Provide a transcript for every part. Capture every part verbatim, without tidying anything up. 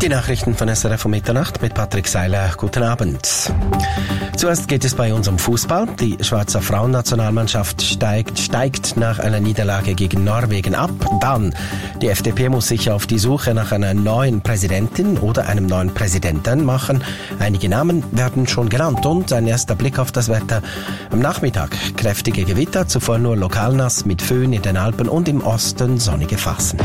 Die Nachrichten von S R F um Mitternacht mit Patrick Seiler. Guten Abend. Zuerst geht es bei uns um Fußball. Die Schweizer Frauennationalmannschaft steigt, steigt nach einer Niederlage gegen Norwegen ab. Dann, die F D P muss sich auf die Suche nach einer neuen Präsidentin oder einem neuen Präsidenten machen. Einige Namen werden schon genannt und ein erster Blick auf das Wetter. Am Nachmittag kräftige Gewitter, zuvor nur lokalnass mit Föhn in den Alpen und im Osten sonnige Phasen.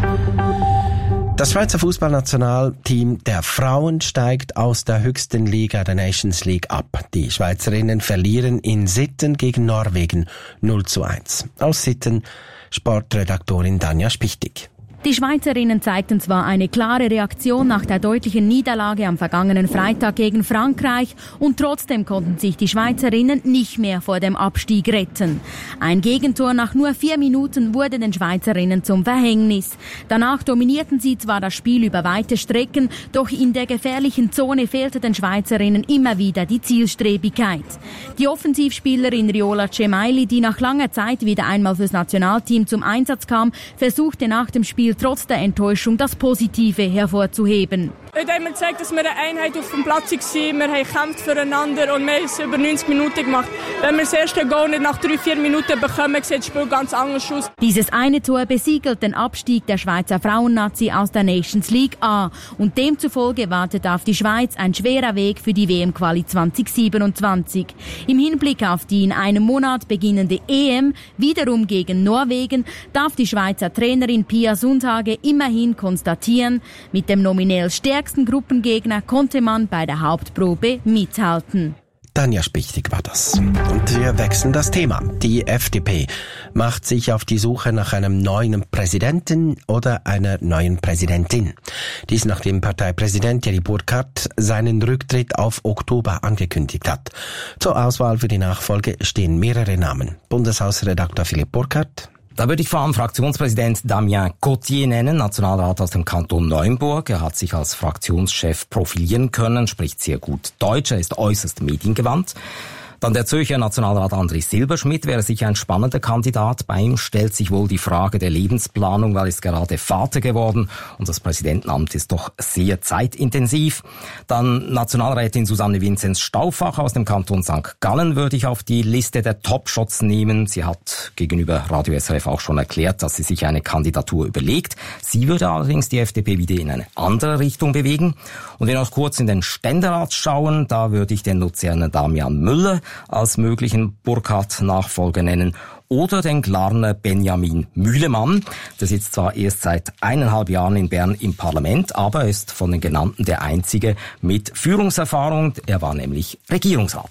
Das Schweizer Fußballnationalteam der Frauen steigt aus der höchsten Liga der Nations League ab. Die Schweizerinnen verlieren in Sitten gegen Norwegen null zu eins. Aus Sitten Sportredaktorin Danja Spichtig. Die Schweizerinnen zeigten zwar eine klare Reaktion nach der deutlichen Niederlage am vergangenen Freitag gegen Frankreich und trotzdem konnten sich die Schweizerinnen nicht mehr vor dem Abstieg retten. Ein Gegentor nach nur vier Minuten wurde den Schweizerinnen zum Verhängnis. Danach dominierten sie zwar das Spiel über weite Strecken, doch in der gefährlichen Zone fehlte den Schweizerinnen immer wieder die Zielstrebigkeit. Die Offensivspielerin Riola Cemaili, die nach langer Zeit wieder einmal fürs Nationalteam zum Einsatz kam, versuchte nach dem Spiel trotz der Enttäuschung das Positive hervorzuheben. Heute haben wir gezeigt, dass wir eine Einheit auf dem Platz waren. Wir haben gekämpft füreinander und wir haben es über neunzig Minuten gemacht. Wenn wir das erste Goal nicht nach drei, vier Minuten bekommen, sieht das Spiel ganz anders aus. Dieses eine Tor besiegelt den Abstieg der Schweizer Frauennazi aus der Nations League A. Und demzufolge wartet auf die Schweiz ein schwerer Weg für die W M-Quali zwanzig siebenundzwanzig. Im Hinblick auf die in einem Monat beginnende E M, wiederum gegen Norwegen, darf die Schweizer Trainerin Pia Sundhage immerhin konstatieren, mit dem nominell stärksten Gruppengegner konnte man bei der Hauptprobe mithalten. Danja Spichtig war das. Und wir wechseln das Thema. Die F D P macht sich auf die Suche nach einem neuen Präsidenten oder einer neuen Präsidentin. Dies nachdem Parteipräsident Thierry Burkhardt seinen Rücktritt auf Oktober angekündigt hat. Zur Auswahl für die Nachfolge stehen mehrere Namen. Bundeshausredakteur Philipp Burkhardt. Da würde ich vor allem Fraktionspräsident Damien Cottier nennen, Nationalrat aus dem Kanton Neuenburg. Er hat sich als Fraktionschef profilieren können, spricht sehr gut Deutsch, er ist äußerst mediengewandt. Dann der Zürcher Nationalrat André Silberschmidt wäre sicher ein spannender Kandidat. Bei ihm stellt sich wohl die Frage der Lebensplanung, weil er ist gerade Vater geworden und das Präsidentenamt ist doch sehr zeitintensiv. Dann Nationalrätin Susanne Vinzenz-Stauffacher aus dem Kanton Sankt Gallen würde ich auf die Liste der Top-Shots nehmen. Sie hat gegenüber Radio S R F auch schon erklärt, dass sie sich eine Kandidatur überlegt. Sie würde allerdings die F D P wieder in eine andere Richtung bewegen. Und wenn wir noch kurz in den Ständerat schauen, da würde ich den Luzerner Damian Müller als möglichen Burkhardt-Nachfolger nennen oder den Glarner Benjamin Mühlemann. Der sitzt zwar erst seit eineinhalb Jahren in Bern im Parlament, aber er ist von den genannten der einzige mit Führungserfahrung. Er war nämlich Regierungsrat.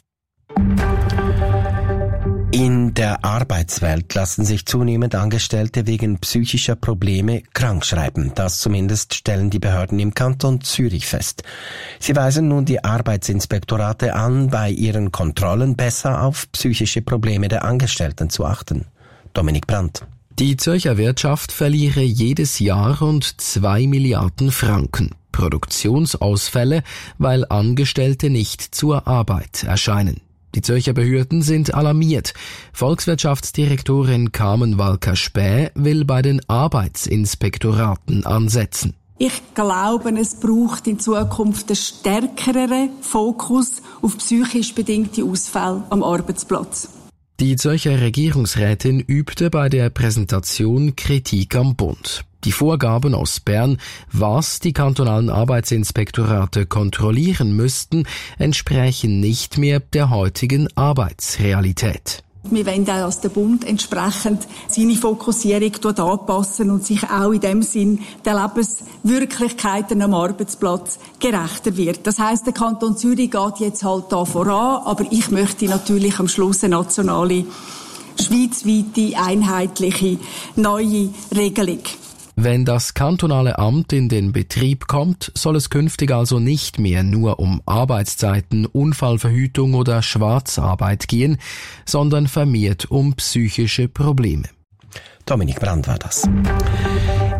In der Arbeitswelt lassen sich zunehmend Angestellte wegen psychischer Probleme krankschreiben. Das zumindest stellen die Behörden im Kanton Zürich fest. Sie weisen nun die Arbeitsinspektorate an, bei ihren Kontrollen besser auf psychische Probleme der Angestellten zu achten. Dominik Brandt. Die Zürcher Wirtschaft verliere jedes Jahr rund zwei Milliarden Franken. Produktionsausfälle, weil Angestellte nicht zur Arbeit erscheinen. Die Zürcher Behörden sind alarmiert. Volkswirtschaftsdirektorin Carmen Walker-Späh will bei den Arbeitsinspektoraten ansetzen. Ich glaube, es braucht in Zukunft einen stärkeren Fokus auf psychisch bedingte Ausfälle am Arbeitsplatz. Die Zürcher Regierungsrätin übte bei der Präsentation Kritik am Bund. Die Vorgaben aus Bern, was die kantonalen Arbeitsinspektorate kontrollieren müssten, entsprechen nicht mehr der heutigen Arbeitsrealität. Wir wollen auch, dass der Bund entsprechend seine Fokussierung dort anpassen und sich auch in dem Sinn der Lebenswirklichkeiten am Arbeitsplatz gerechter wird. Das heisst, der Kanton Zürich geht jetzt halt da voran, aber ich möchte natürlich am Schluss eine nationale, schweizweite, einheitliche, neue Regelung. Wenn das kantonale Amt in den Betrieb kommt, soll es künftig also nicht mehr nur um Arbeitszeiten, Unfallverhütung oder Schwarzarbeit gehen, sondern vermehrt um psychische Probleme. Dominik Brandt war das.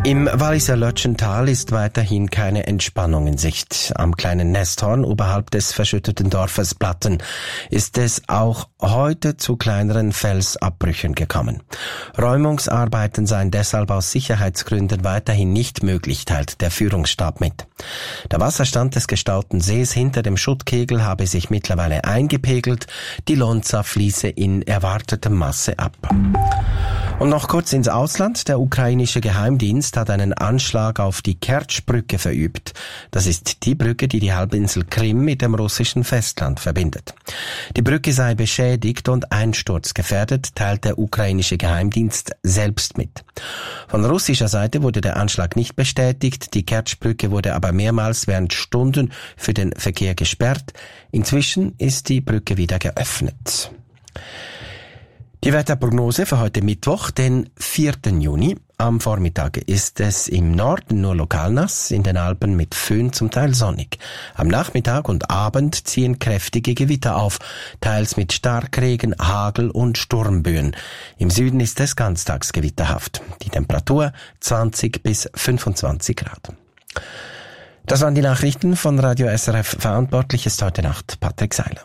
Im Walliser Lötschental ist weiterhin keine Entspannung in Sicht. Am kleinen Nesthorn oberhalb des verschütteten Dorfes Platten ist es auch heute zu kleineren Felsabbrüchen gekommen. Räumungsarbeiten seien deshalb aus Sicherheitsgründen weiterhin nicht möglich, teilt der Führungsstab mit. Der Wasserstand des gestauten Sees hinter dem Schuttkegel habe sich mittlerweile eingepegelt. Die Lonza fließe in erwartetem Masse ab. Und noch kurz ins Ausland. Der ukrainische Geheimdienst hat einen Anschlag auf die Kertsch-Brücke verübt. Das ist die Brücke, die die Halbinsel Krim mit dem russischen Festland verbindet. Die Brücke sei beschädigt und einsturzgefährdet, teilt der ukrainische Geheimdienst selbst mit. Von russischer Seite wurde der Anschlag nicht bestätigt. Die Kertsch-Brücke wurde aber mehrmals während Stunden für den Verkehr gesperrt. Inzwischen ist die Brücke wieder geöffnet. Die Wetterprognose für heute Mittwoch, den vierten Juni. Am Vormittag ist es im Norden nur lokal nass, in den Alpen mit Föhn zum Teil sonnig. Am Nachmittag und Abend ziehen kräftige Gewitter auf, teils mit Starkregen, Hagel und Sturmböen. Im Süden ist es ganztags gewitterhaft. Die Temperatur zwanzig bis fünfundzwanzig Grad. Das waren die Nachrichten von Radio S R F. Verantwortlich ist heute Nacht Patrick Seiler.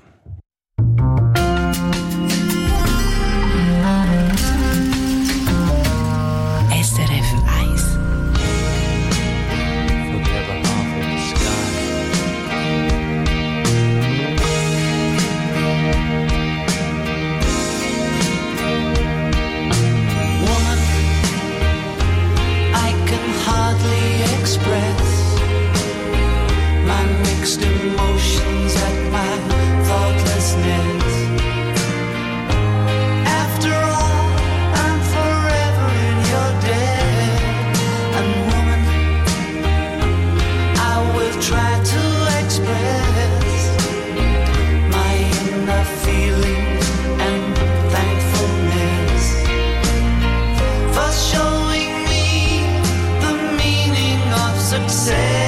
Emotions at my thoughtlessness. After all, I'm forever in your debt. And woman, I will try to express my inner feelings and thankfulness for showing me the meaning of success.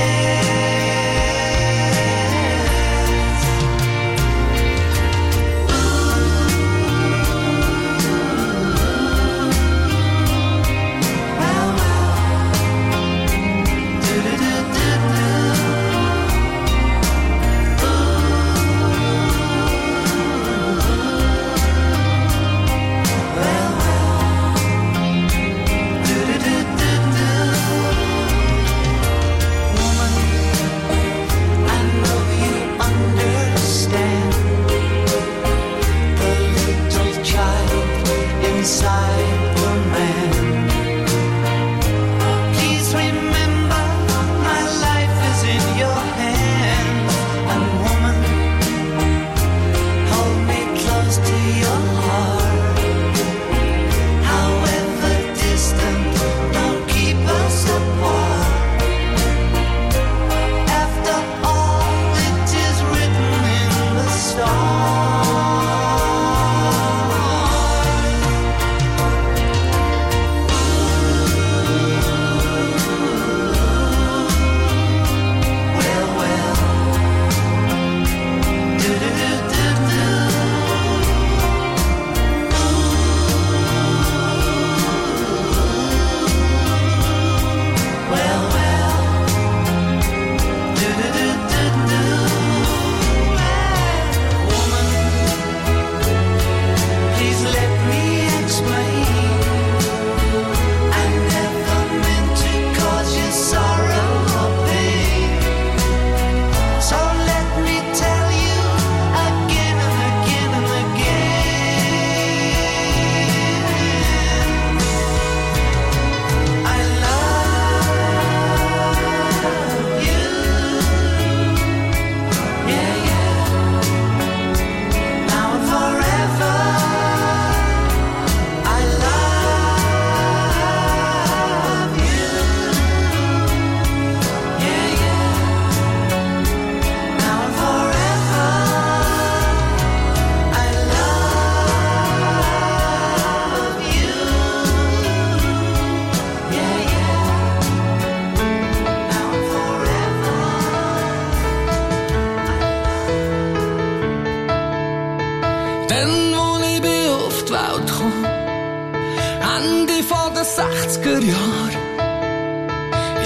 Ende von den sechziger Jahren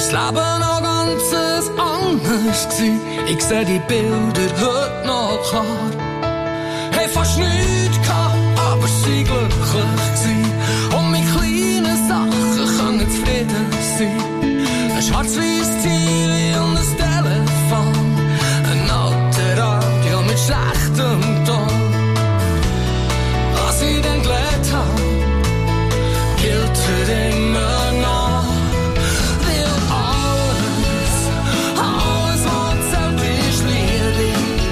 ist das Leben noch ganz anders gewesen. Ich seh die Bilder heute noch klar. Hey, fast nichts gehabt, aber sie glücklich gewesen. Und mit kleinen Sachen können zufrieden sein. Ein schwarz-weißes T V und ein Telefon. Ein alter Radio mit schlechtem Ton. Was ich dann gelernt habe, gilt für immer noch. Weil alles, alles was zählt ist Liebe.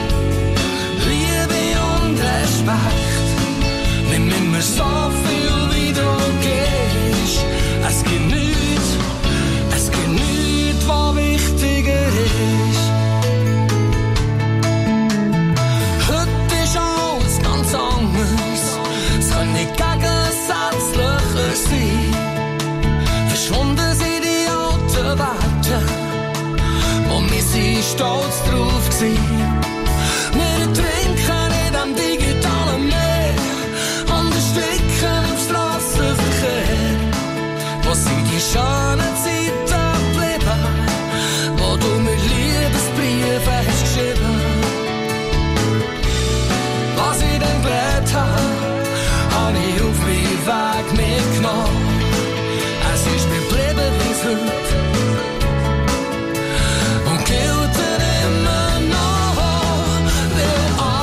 Liebe und Respekt. Nimm immer so viel wie du gehst. Es gibt nichts, es gibt nichts, was wichtiger ist. Heute ist alles ganz anders. Es kann nicht gegensätzlicher sein. Verschwunden sind die alten Werte, wo wir sind stolz drauf gsi. Wir trinken in dem digitalen Meer und ersticken im Strassenverkehr. Wo sind die schönen Zeiten geblieben, wo du mir Liebesbriefe hast geschrieben? Was ich dann gelernt habe, hab ich auf meinen Weg mitgenommen. Es ist mir geblieben wie's heute und gilt immer noch. Weil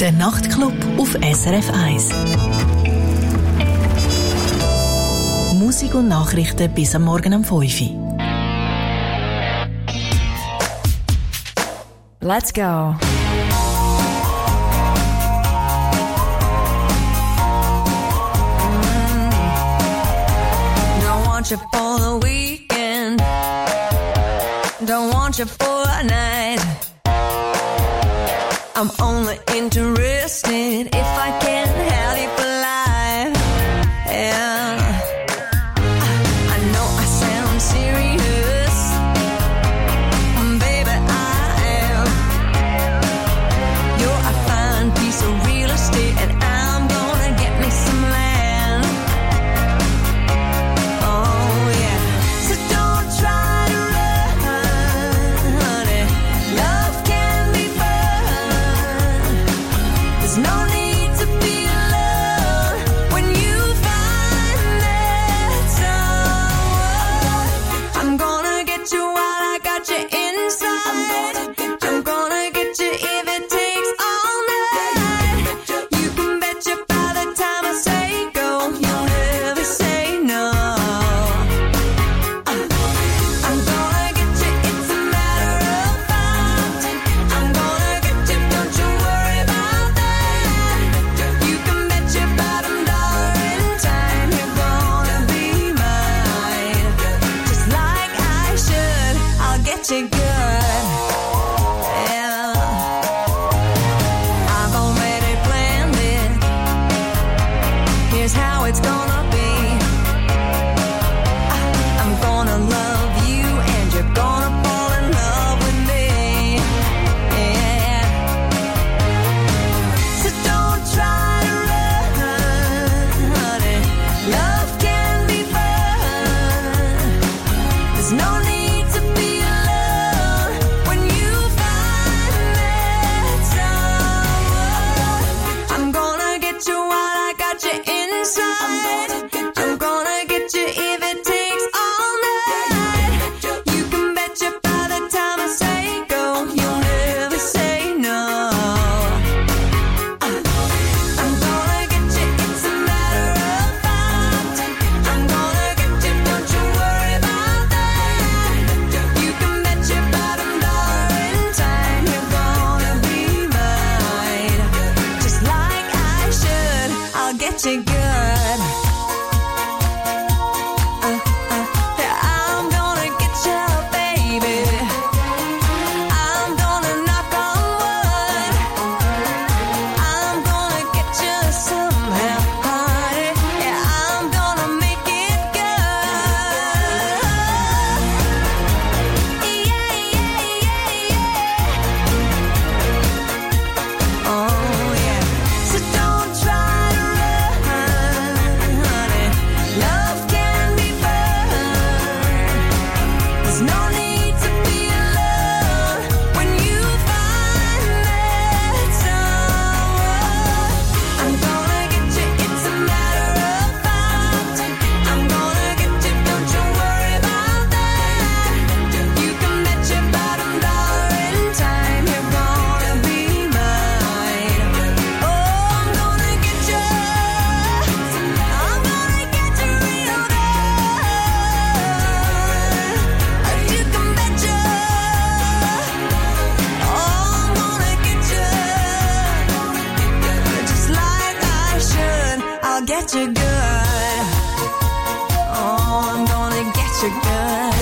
Der Nachtclub auf S R F eins. Musik und Nachrichten bis am Morgen um fünf Uhr. Let's go. Don't want you for the weekend. Don't want you for a night. I'm only interested if I can have you for life. Yeah. I know I sound serious, baby, I am. You're a fine piece of real estate, and I'm gonna get me some land. Oh yeah. So don't try to run, honey. Love can be fun. There's no need to be alone when you find that someone. I'm gonna get you while I got you inside. I'm gonna get you if it takes all night. You can bet you by the time I say go, you'll never say no. I'm gonna get you, it's a matter of fact. I'm gonna get you, don't you worry about that. You can bet your bottom dollar in time you're gonna be mine. Just like I should, I'll get you good. Yeah. I've already planned it. Here's how it's gonna be. I'm gonna love you and you're gonna fall in love with me. Yeah. So don't try to run, honey. Love can be fun. There's no need to be alone when you find that someone. I'm gonna get you while I got you inside. I'm gonna get you if it takes all night. You can bet you by the time I say go, you'll never say no. I'm gonna get you, it's a matter of fact. I'm gonna get you, don't you worry about that. You can bet your bottom dollar in time you're gonna be mine. Just like I should, I'll get you good. Uh, uh, yeah, I'm gonna get you, baby. I'm gonna knock on wood. I'm gonna get you somehow, honey. Yeah, I'm gonna make it good. Yeah, yeah, yeah, yeah. Oh yeah. So don't try to run, honey. Love can be fun. There's no need to be alone when you find that someone. I'm gonna get you, it's a matter of fact. I'm gonna get you, don't you worry about that. You can bet your bottom dollar in time you're gonna be mine. Oh, I'm gonna get you, I'm gonna get you real good. You can bet you, oh, I'm gonna get you, just like I should, I'll get you good. Oh, I'm gonna get you good.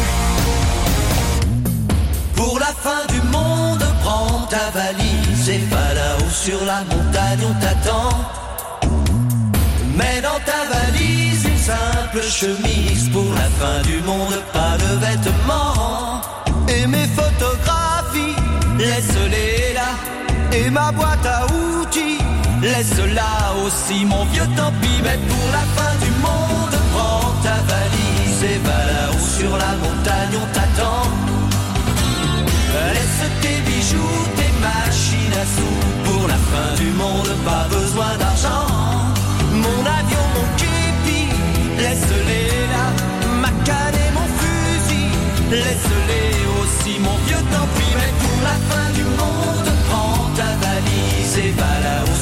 Pour la fin du monde, prends ta valise et va là-haut sur la montagne, on t'attend. Mets dans ta valise une simple chemise. Pour la fin du monde, pas de vêtements. Et mes photographies, laisse-les là. Et ma boîte à outils, laisse-la aussi. Mon vieux tant pis, mais pour la fin du monde, prends ta valise et va là-haut sur la montagne, on t'attend. Laisse tes bijoux, tes machines à sous. Pour la fin du monde, pas besoin d'argent. Mon avion, mon képi, laisse-les là. Ma canne et mon fusil, laisse-les aussi. Mon vieux tant pis, mais pour la fin du monde, prends ta valise et va là-haut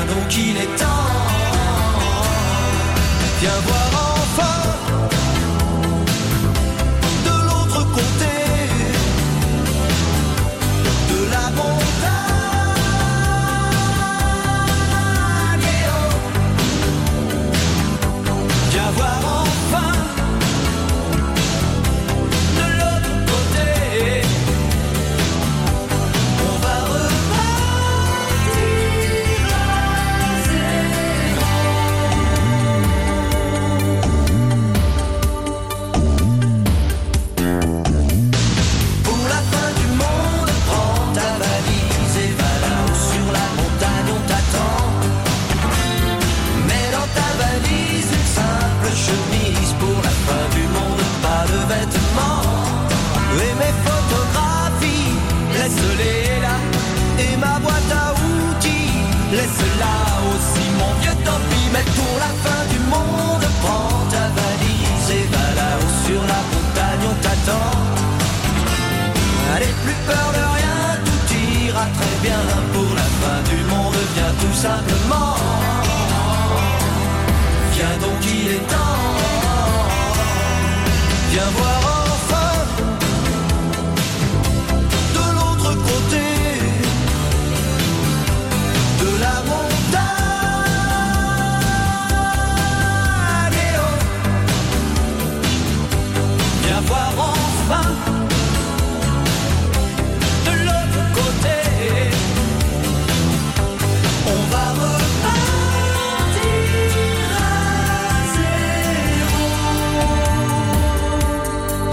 donc il est temps. Viens voir enfin de l'autre côté de la montagne. Viens voir enfin de l'autre côté. On va repartir à zéro. Pour la fin du monde, prends ta valise et va là-haut sur la montagne, on t'attend. Mets dans ta valise une simple chemise. Pour la fin du monde, pas de vêtements. Et mes photographies, laisse-les là. Et ma boîte à outils, laisse-la aussi. Mon vieux tant pis, mais pour la fin du monde, prends ta valise et va là-haut sur la montagne, on t'attend. Allez, plus peur de rien, tout ira très bien. Pour la fin du monde, viens tout simplement. Viens donc, il est temps. Viens voir enfin de l'autre côté de la montagne. Viens voir enfin de l'autre côté. On va repartir à zéro.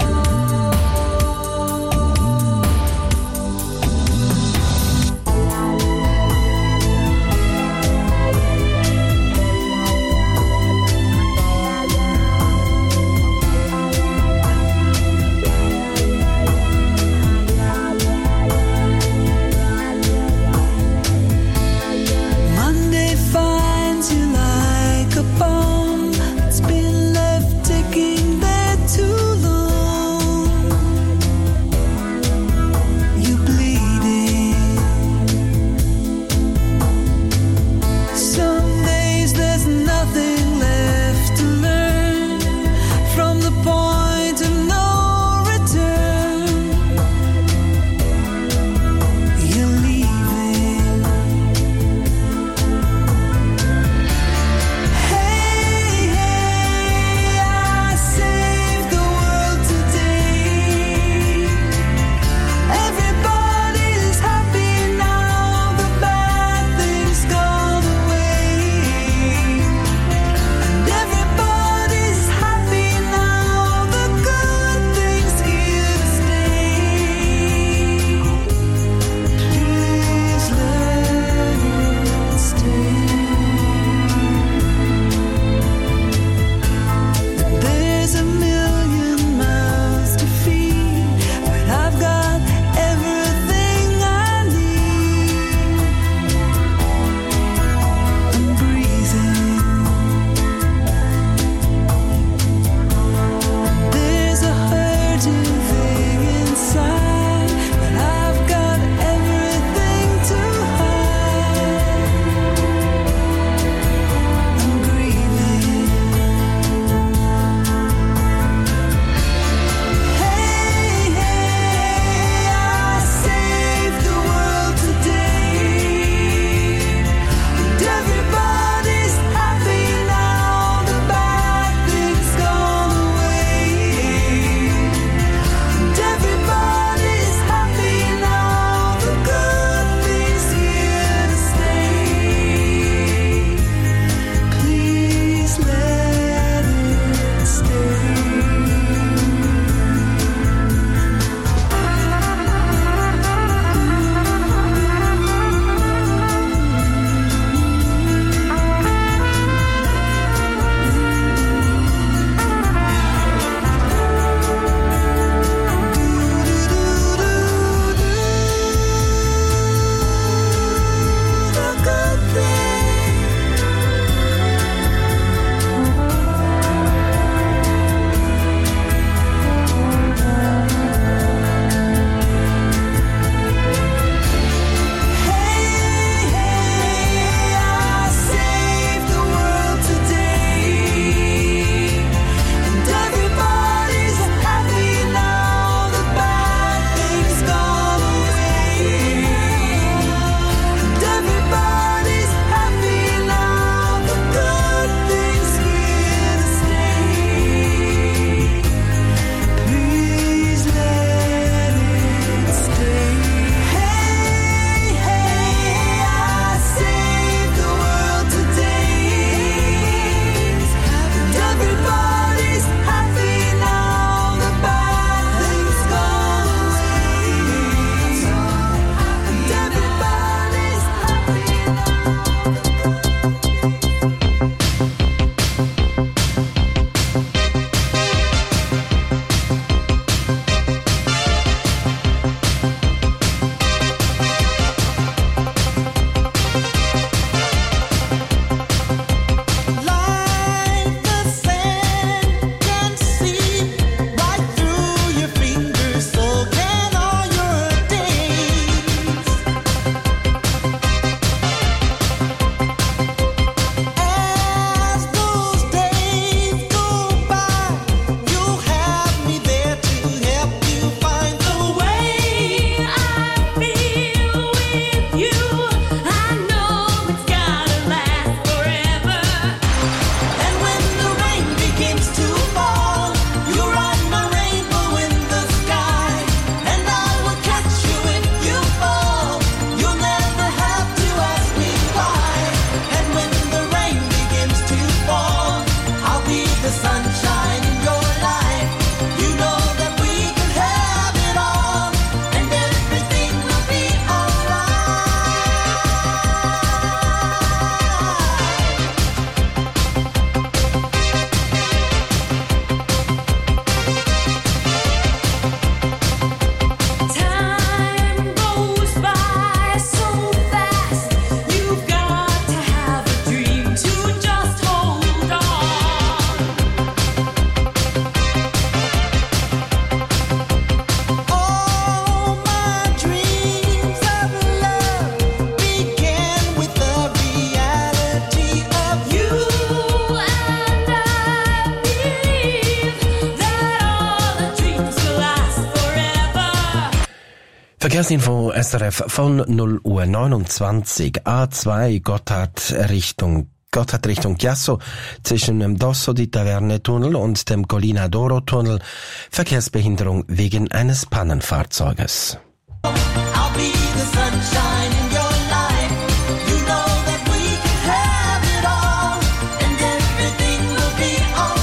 Verkehrsinfo S R F von null Uhr neunundzwanzig. A zwei Gotthard Richtung Gotthard Richtung Chiasso zwischen dem Dosso di Taverne Tunnel und dem Collina d'Oro Tunnel. Verkehrsbehinderung wegen eines Pannenfahrzeuges. I'll be the sunshine in your life. You know that we can have it all, and everything will be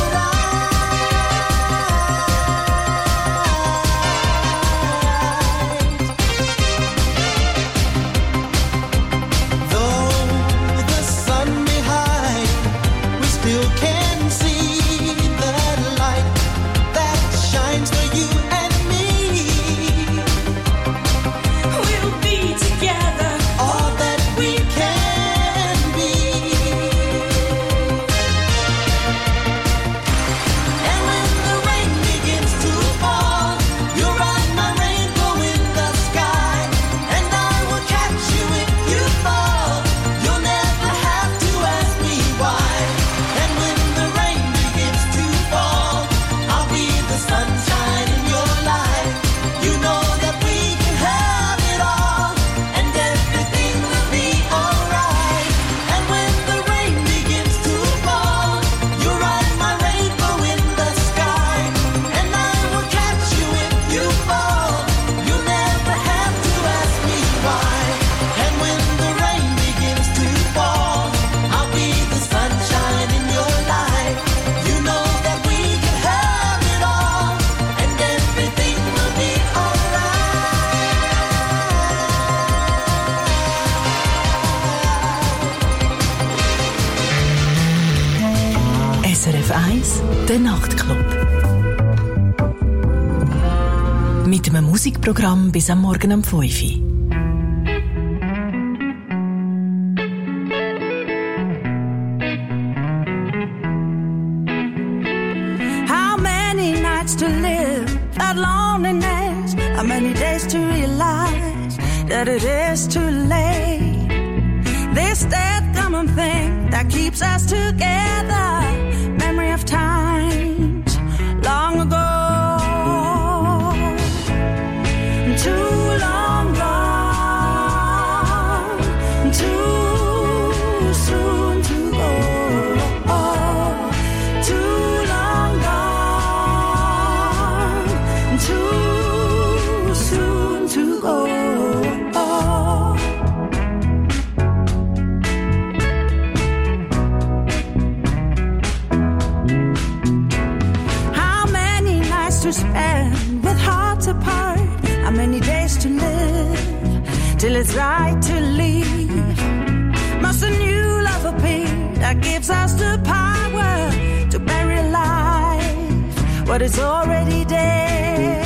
alright. Though the sun may hide, we still can see that light that shines for you and me. We'll be together, all that we can be. And when the rain begins to fall, you'll ride my rainbow in the sky, and I will catch you if you fall. You'll never have to ask me why. And when the rain begins to fall, I'll be the sunshine in your life. You know that we can have it all, and everything will be alright. And when the rain begins to fall, you'll ride my rainbow in the sky, and I will catch you if you fall. You'll never have to ask me why. And when the rain begins to fall, I'll be the sunshine in your life. You know that we can have it all, and everything will be alright. S R F eins, der Nachtclub. Mit einem Musikprogramm bis am Morgen um fünf Uhr. How many nights to live that loneliness? How many days to realize that it is too late? This dead common thing that keeps us together. Memory of times long ago. Too long gone, too soon to go. Too long gone, too soon to go. How many nights to spend with hearts apart? How many days to live till it's right to leave? Must a new love appear that gives us the power to bury alive what is already dead?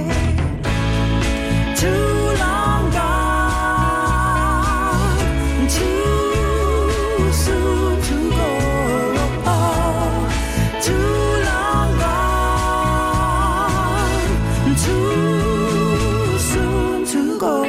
Too long gone, too soon to go. Too long gone, too soon to go.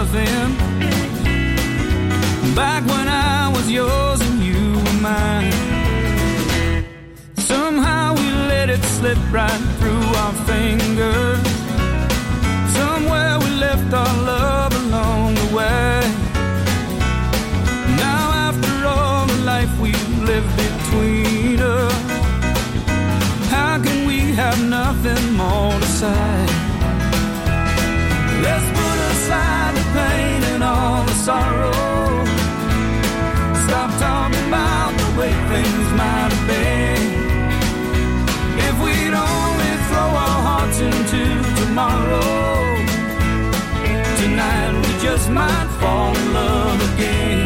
nothing. Back when I was yours and you were mine. Somehow we let it slip right through our fingers. Somewhere we left our love along the way. Now after all the life we've lived between us, how can we have nothing more to say? Let's put aside the pain and all the sorrow. Stop talking about the way things might have been. If we'd only throw our hearts into tomorrow, tonight we just might fall in love again.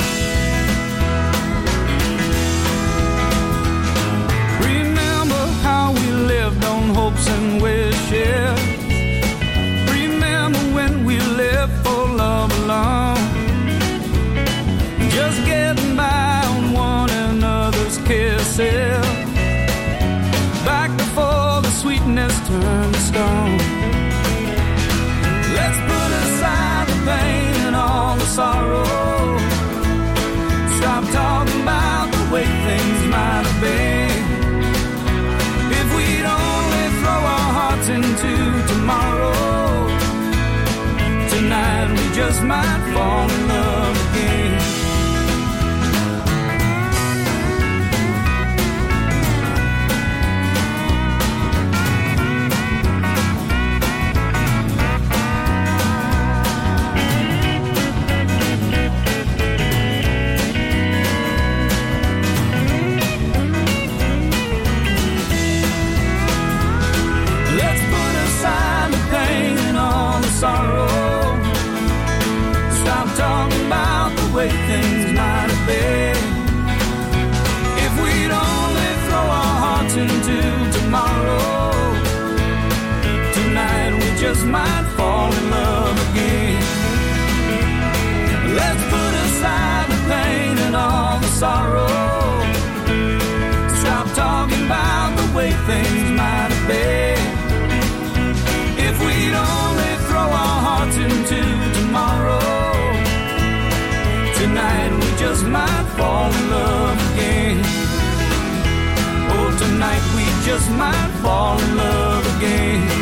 Remember how we lived on hopes and wishes. Remember when we lived for love alone, just getting by on one another's kisses. Back before the sweetness turned to stone. Let's put aside the pain and all the sorrow. Stop talking about the way things might have been. If we'd only throw our hearts into tomorrow, tonight we just might fall in love again. Sorrow. Stop talking about the way things might have been. If we'd only throw our hearts into tomorrow, tonight we just might fall in love again. Let's put aside the pain and all the sorrow. Stop talking about the way things might have been. If we'd only throw our hearts into tomorrow, tonight we just might fall in love again. Oh, tonight we just might fall in love again.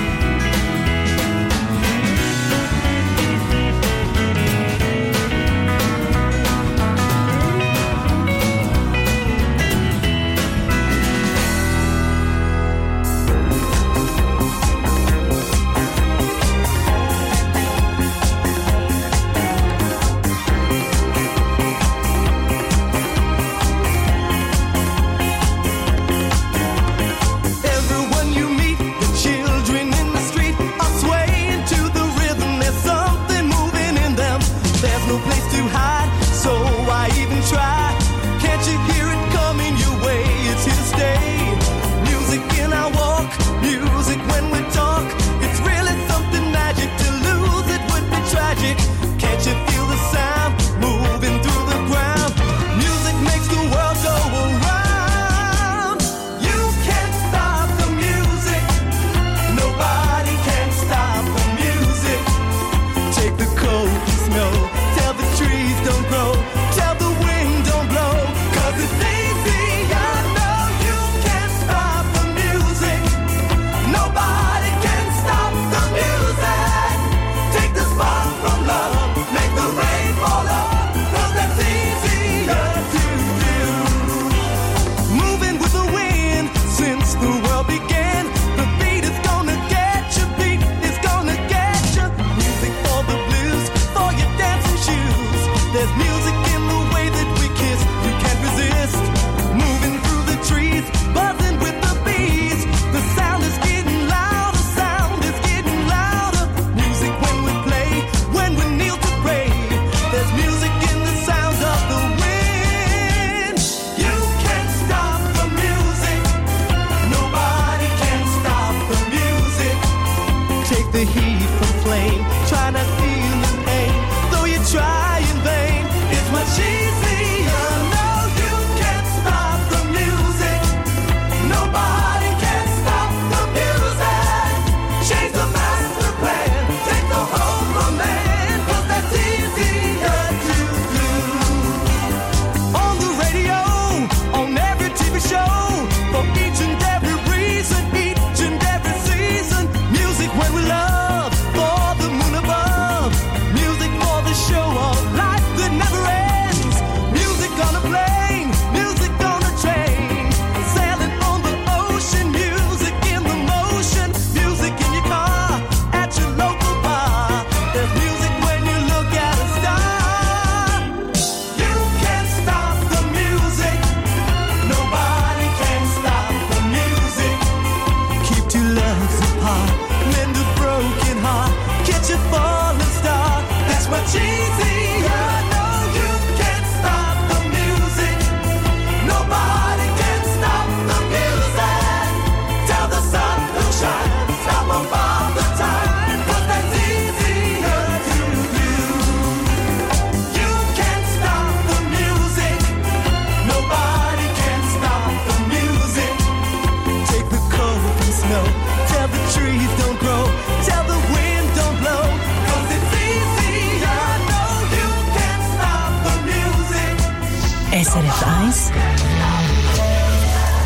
Everyone you meet, the children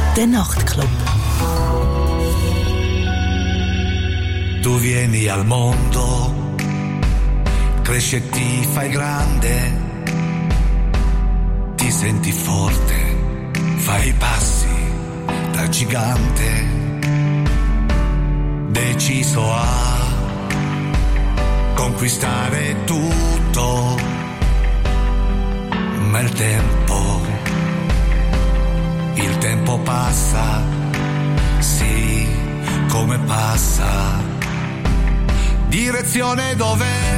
Der Nachtclub. Tu vieni al mondo, cresci e ti fai grande, ti senti forte, fai i passi da gigante, deciso a conquistare tutto, ma il tempo, il tempo passa, sì, come passa. Direzione dov'è?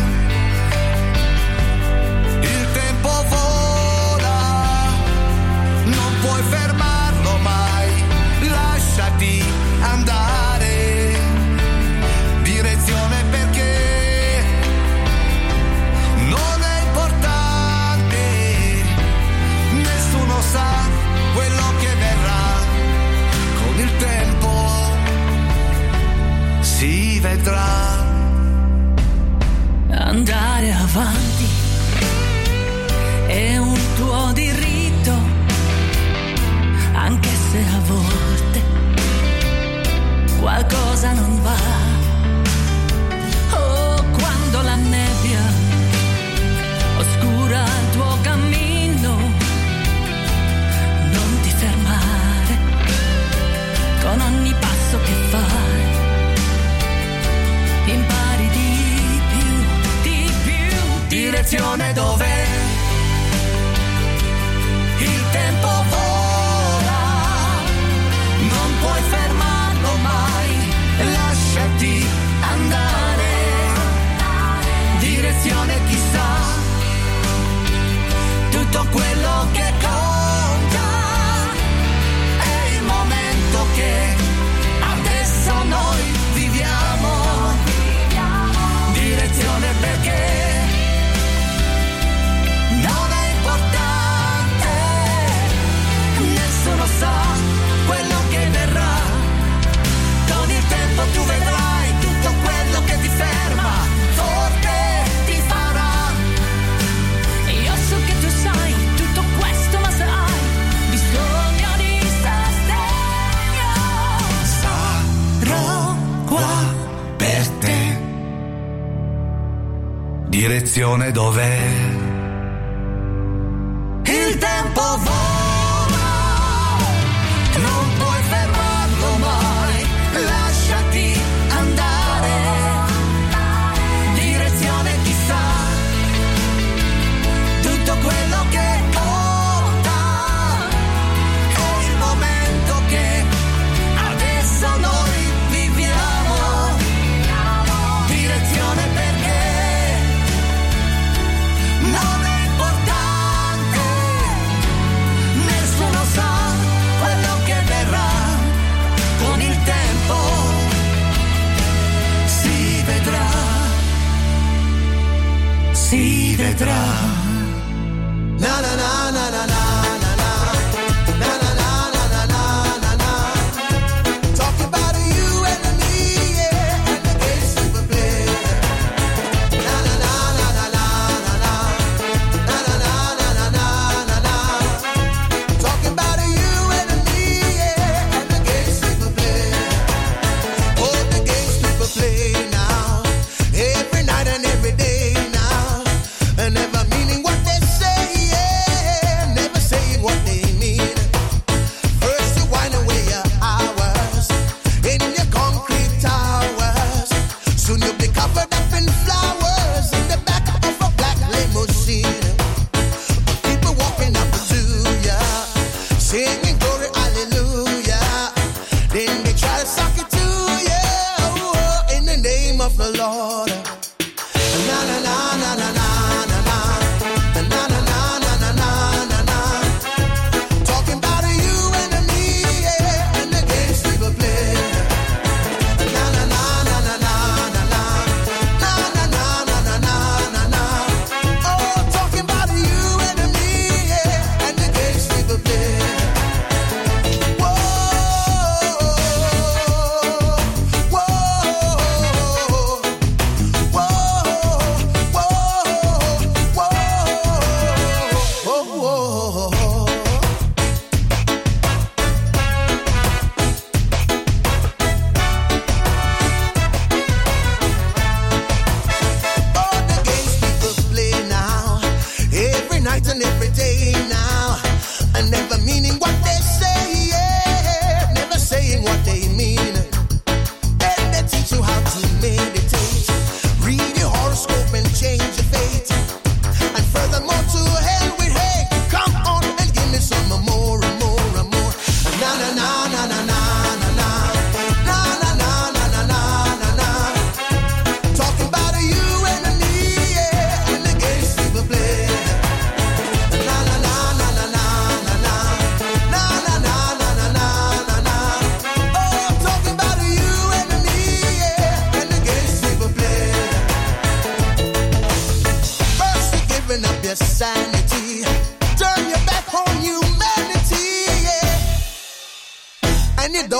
Il tempo vola, non puoi fermarlo mai, lasciati andare. Direzione perché non è importante, nessuno sa quello che verrà, con il tempo si vedrà. Andare avanti è un tuo diritto, anche se a volte qualcosa non va. Oh, quando la nebbia oscura il tuo cammino, non ti fermare con ogni passo che fai, impari di direzione dov'è? Il tempo vola, non puoi fermarlo mai, lasciati andare. Direzione chissà, tutto quello che conta è il momento che adesso noi viviamo. Direzione perché sa quello che verrà, con il tempo tu vedrai tutto quello che ti ferma, forte ti farà. Io so che tu sai tutto questo, ma se hai bisogno di sostegno, sarò qua per te. Direzione dov'è? Il tempo vola, non puoi fermarlo mai, lasciati andare. Direzione chissà, tutto quello che conta è il momento che adesso noi viviamo. Direzione perché non è importante, nessuno sa quello che verrà, con il tempo si vedrà, si vedrà. Na na na na na na.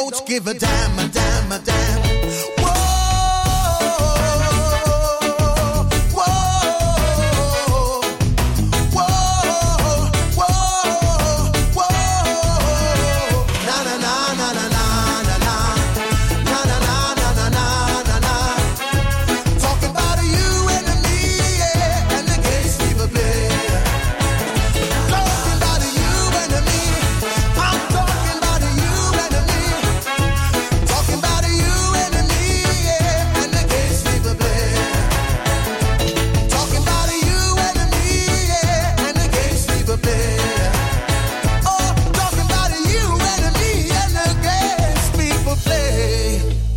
don't give a damn, a damn, a damn. Whoa, whoa, whoa, whoa, whoa. Na na na na na na na na na na na na na na na. Talking about you and me, yeah, and the games we were playing. Talking about you and me. I'm talking about you and me. Talking about you and me, yeah, and the games we were playing. Talking about you and me, yeah, and the games we were playing. Oh, talking about you and me and the games people play.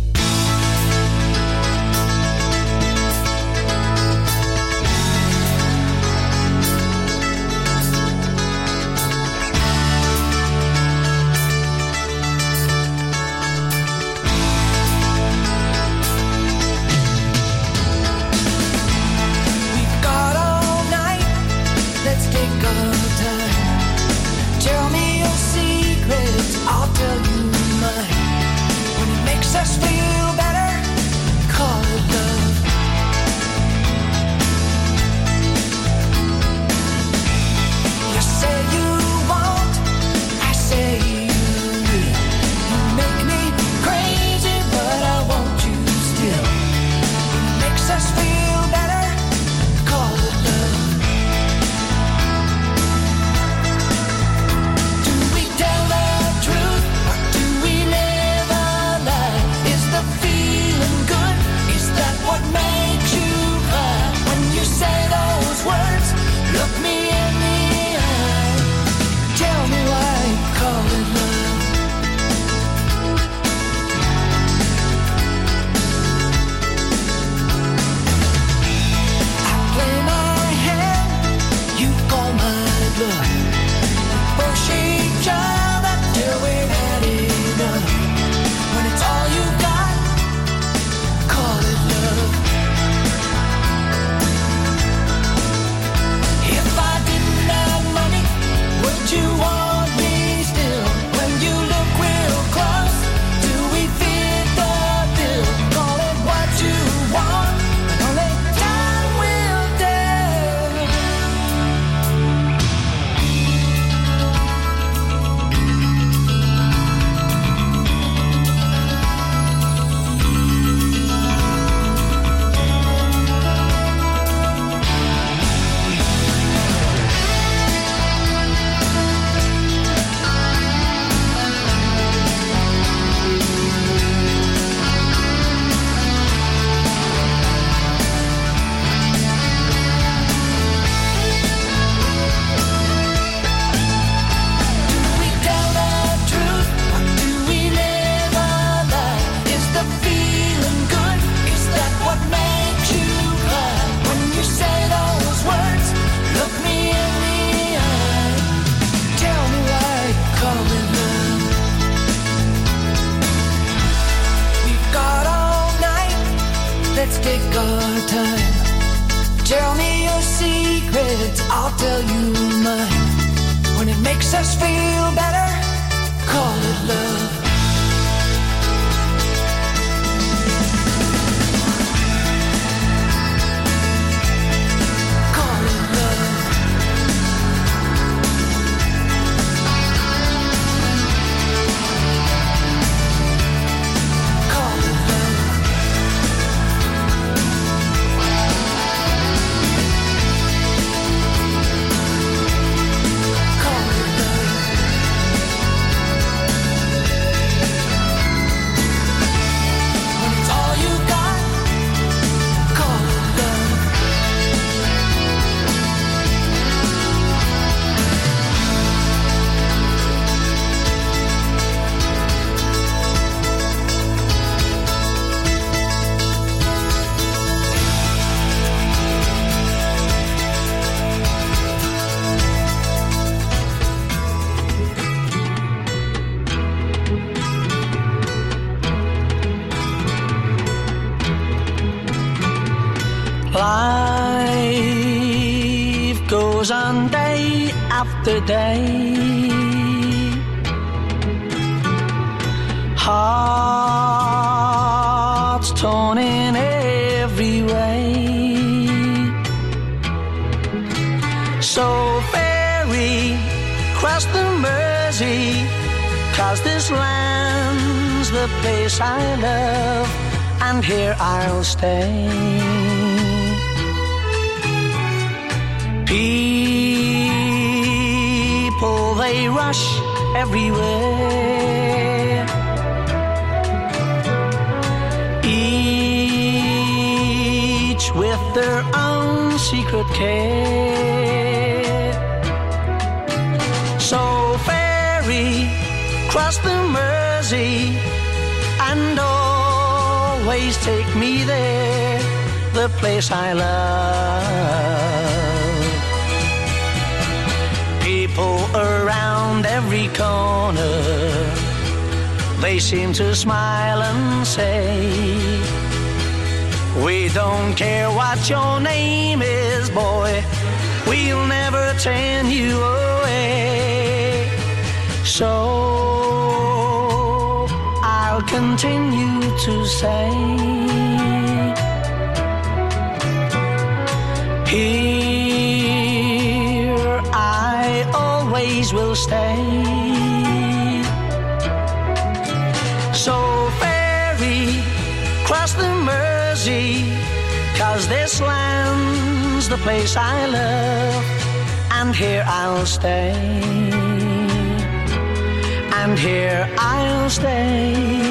We've got all night, let's take our time. Tell me your secrets, I'll tell you mine. When it makes us feel better, call it love. You say you won't, I say you will. You make me crazy, but I want you still. When it makes us feel better, call it love. Do we tell the truth or do we live a lie? Is the feeling good? Is that what makes you cry? When you say those words, look me in the eye. Tell me why you call it love. I play my hand, you call my bluff. Push each other till we're had enough. When it's all you got, call it love. If I didn't have money, would you want me still? When you look real close, do we fit the bill? Call it what you want, and only time will tell. Do we tell the truth or do we live a lie? Is the feeling good? Is that what makes you cry? When you say those words, look me in the eye. Tell me why you call it love. We've got all night, let's take our time. Tell me your secrets, I'll tell you mine. When it makes us feel better, call it love. Call it love. Call it love. Call it love. When it's all you got, call it love. Life goes on day after day. hearts torn in every way. So ferry cross the Mersey, 'cause this land's the place I love, and here I'll stay. People, they rush everywhere, each with their own secret care. So ferry cross the Mersey and always take me there, the place I love. People around every corner, they seem to smile and say, we don't care what your name is, boy, we'll never turn you away. So I'll continue to say, here I always will stay. So ferry cross the Mersey, 'cause this land's the place I love, and here I'll stay, and here I'll stay,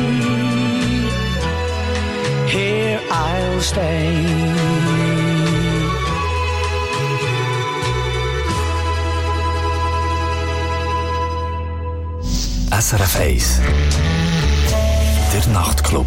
here I'll stay. S R F eins, der Nachtclub.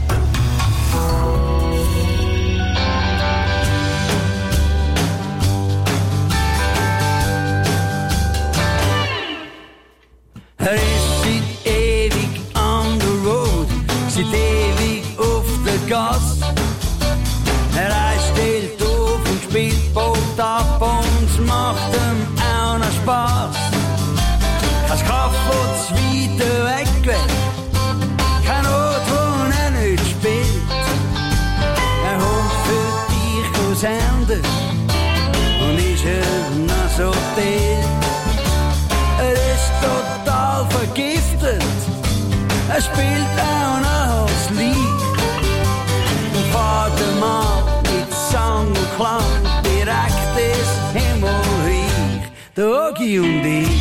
Er ist seit ewig on the road, seit ewig auf der Gas. Er stellt auf und spielt Boot ab und es macht ihm auch noch Spaß. Kein Kaffee, das weiter weg will, kein Ort, wo er nicht spielt. Er holt für dich Sender und ist er noch so dicht. Er ist total vergiftet, er spielt auch noch das Lied und fährt mal mit Sang und Klang direkt ins Himmelreich. Der Ogi und ich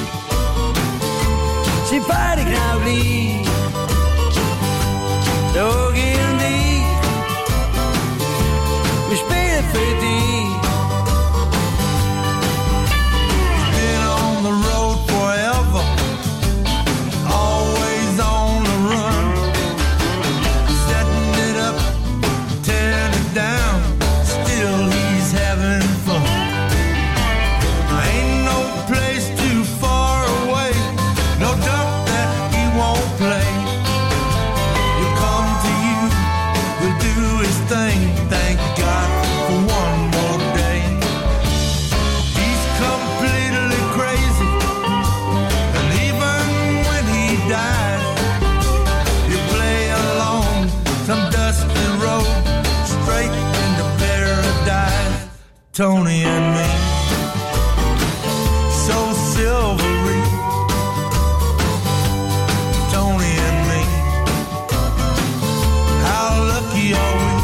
sind beide genau gleich. Der Ogi und ich, wir spielen für dich. Been on the road forever, always on the run, setting it up, tearing it down, still he's having fun. Ain't no place too far away, no doubt that he won't play. He'll come to you, he'll do his thing, thank God for one more day. He's completely crazy, and even when he dies, he'll play along some dusty road, straight into paradise. Tony and me, so silvery. Tony and me, how lucky are we?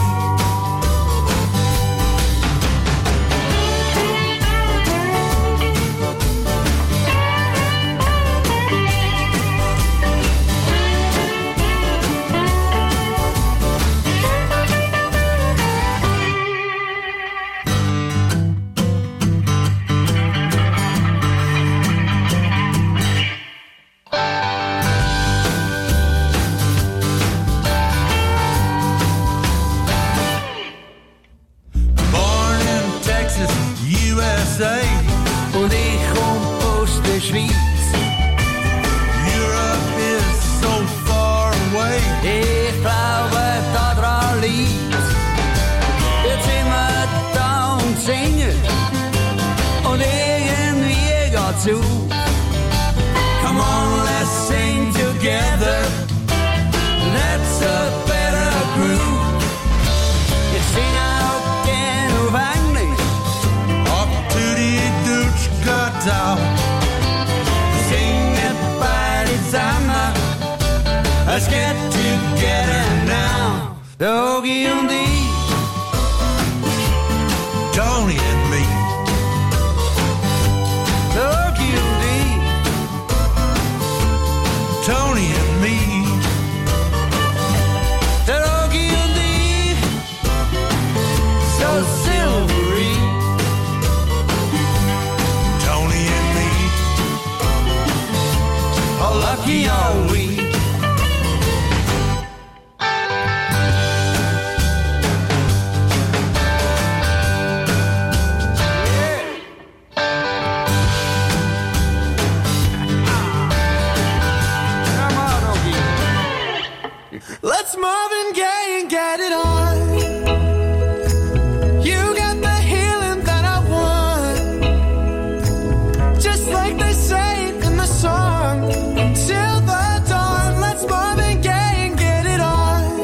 der Ogi und ich, Tony and me, der Ogi und ich, Tony and me, der Ogi und ich, so silvery, Tony and me, how lucky are we? Let's Marvin Gaye and get it on. You got the healing that I want, just like they say in the song. Till the dawn, let's Marvin Gaye and get it on.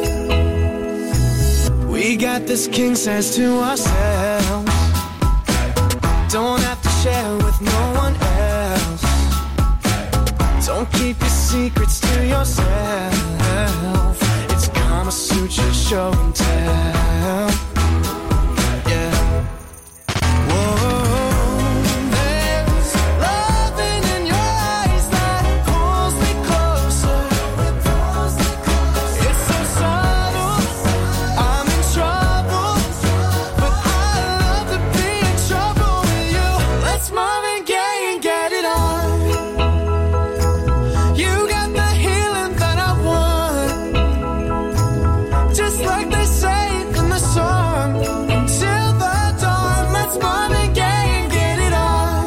We got this king size to ourselves, don't have to share with no one else. Don't keep your secrets to yourself. It's Kama Sutra show and tell. Yeah. Whoa, there's loving in your eyes that pulls me closer. It's so subtle, I'm in trouble, but I love to be in trouble with you. Let's Marvin Gaye and get it on. You got the healing that I want, just like they say in the song. Until the dawn, let's Marvin Gaye and get it on.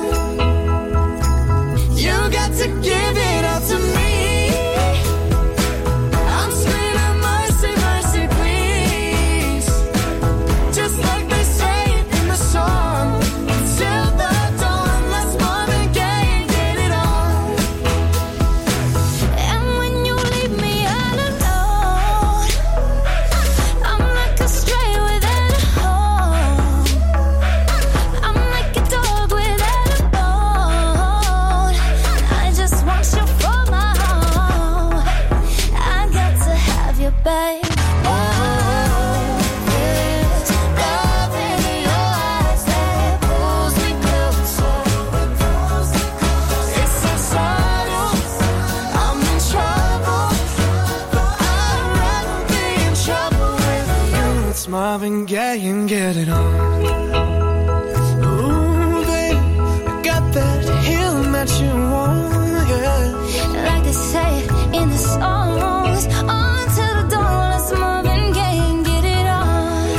You got to give it up to me. I'm screaming mercy, mercy, please. Just like they say in the song. Until the dawn, let's Marvin Gaye and get it on. And when you leave me all alone, I'm like a stray without a home. I'm like a dog without a bone. I just want you for my home. I got to have you, babe. Oh, there's love in your eyes that pulls me closer. It's so subtle, I'm in trouble, but I'd rather be in trouble with you. It's Marvin Gaye and get it on. Ooh, babe, I got that healing that you want, yeah. Like they say in the songs, on to the dawn, let's Marvin Gaye and get it on.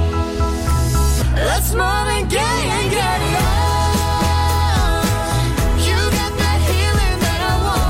Let's Marvin Gaye and get it on. You got that healing that I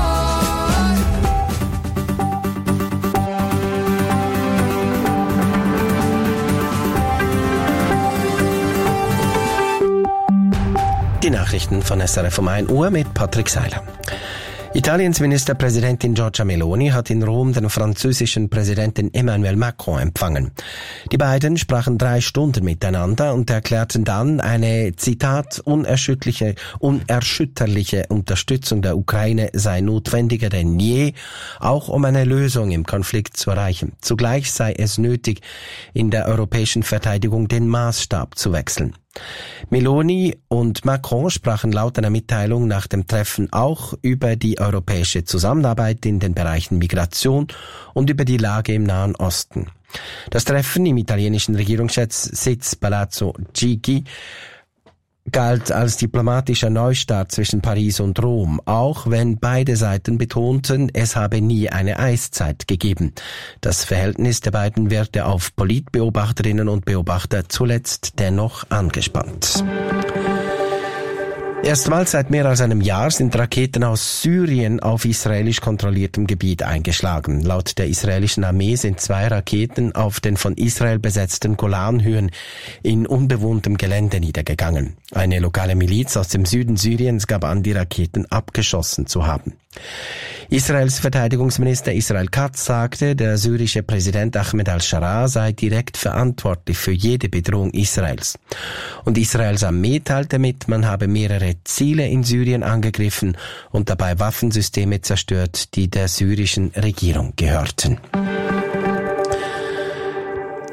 Die Nachrichten von S R F um ein Uhr mit Patrick Seiler. Italiens Ministerpräsidentin Giorgia Meloni hat in Rom den französischen Präsidenten Emmanuel Macron empfangen. Die beiden sprachen drei Stunden miteinander und erklärten dann eine, Zitat, unerschütterliche, unerschütterliche Unterstützung der Ukraine sei notwendiger denn je, auch um eine Lösung im Konflikt zu erreichen. Zugleich sei es nötig, in der europäischen Verteidigung den Maßstab zu wechseln. Meloni und Macron sprachen laut einer Mitteilung nach dem Treffen auch über die europäische Zusammenarbeit in den Bereichen Migration und über die Lage im Nahen Osten. Das Treffen im italienischen Regierungssitz Palazzo Chigi galt als diplomatischer Neustart zwischen Paris und Rom, auch wenn beide Seiten betonten, es habe nie eine Eiszeit gegeben. Das Verhältnis der beiden wirkte auf Politbeobachterinnen und Beobachter zuletzt dennoch angespannt. Erstmals seit mehr als einem Jahr sind Raketen aus Syrien auf israelisch kontrolliertem Gebiet eingeschlagen. Laut der israelischen Armee sind zwei Raketen auf den von Israel besetzten Golanhöhen in unbewohntem Gelände niedergegangen. Eine lokale Miliz aus dem Süden Syriens gab an, die Raketen abgeschossen zu haben. Israels Verteidigungsminister Israel Katz sagte, der syrische Präsident Ahmed al-Sharaa sei direkt verantwortlich für jede Bedrohung Israels. Und Israels Armee teilte mit, man habe mehrere Ziele in Syrien angegriffen und dabei Waffensysteme zerstört, die der syrischen Regierung gehörten.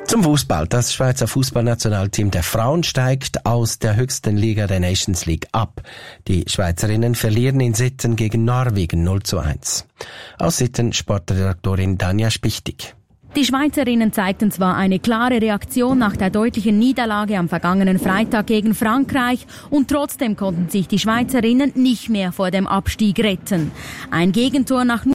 Zum Fußball. Das Schweizer Fußballnationalteam der Frauen steigt aus der höchsten Liga der Nations League ab. Die Schweizerinnen verlieren in Sitten gegen Norwegen null zu eins. Aus Sitten Sportredaktorin Danja Spichtig. Die Schweizerinnen zeigten zwar eine klare Reaktion nach der deutlichen Niederlage am vergangenen Freitag gegen Frankreich und trotzdem konnten sich die Schweizerinnen nicht mehr vor dem Abstieg retten. Ein Gegentor nach